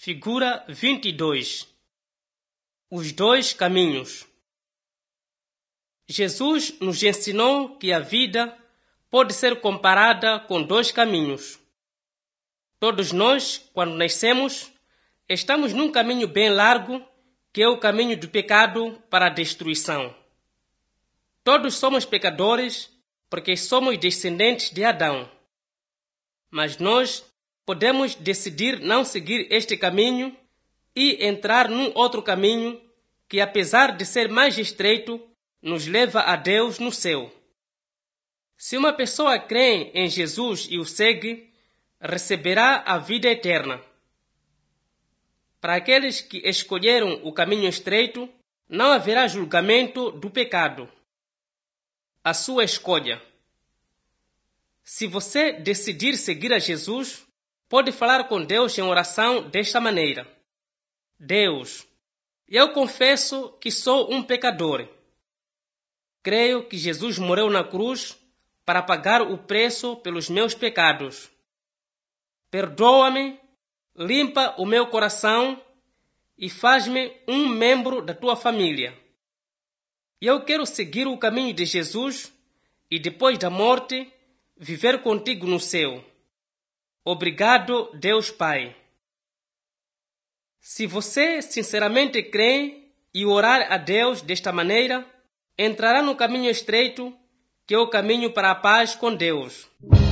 Figura 22. Os dois caminhos. Jesus nos ensinou que a vida pode ser comparada com dois caminhos. Todos nós, quando nascemos, estamos num caminho bem largo, que é o caminho do pecado para a destruição. Todos somos pecadores porque somos descendentes de Adão. Mas nós podemos decidir não seguir este caminho e entrar num outro caminho que, apesar de ser mais estreito, nos leva a Deus no céu. Se uma pessoa crê em Jesus e o segue, receberá a vida eterna. Para aqueles que escolheram o caminho estreito, não haverá julgamento do pecado. A sua escolha. Se você decidir seguir a Jesus, pode falar com Deus em oração desta maneira: Deus, eu confesso que sou um pecador. Creio que Jesus morreu na cruz para pagar o preço pelos meus pecados. Perdoa-me, limpa o meu coração e faz-me um membro da tua família. Eu quero seguir o caminho de Jesus e, depois da morte, viver contigo no céu. Obrigado, Deus Pai. Se você sinceramente crê e orar a Deus desta maneira, entrará no caminho estreito, que é o caminho para a paz com Deus.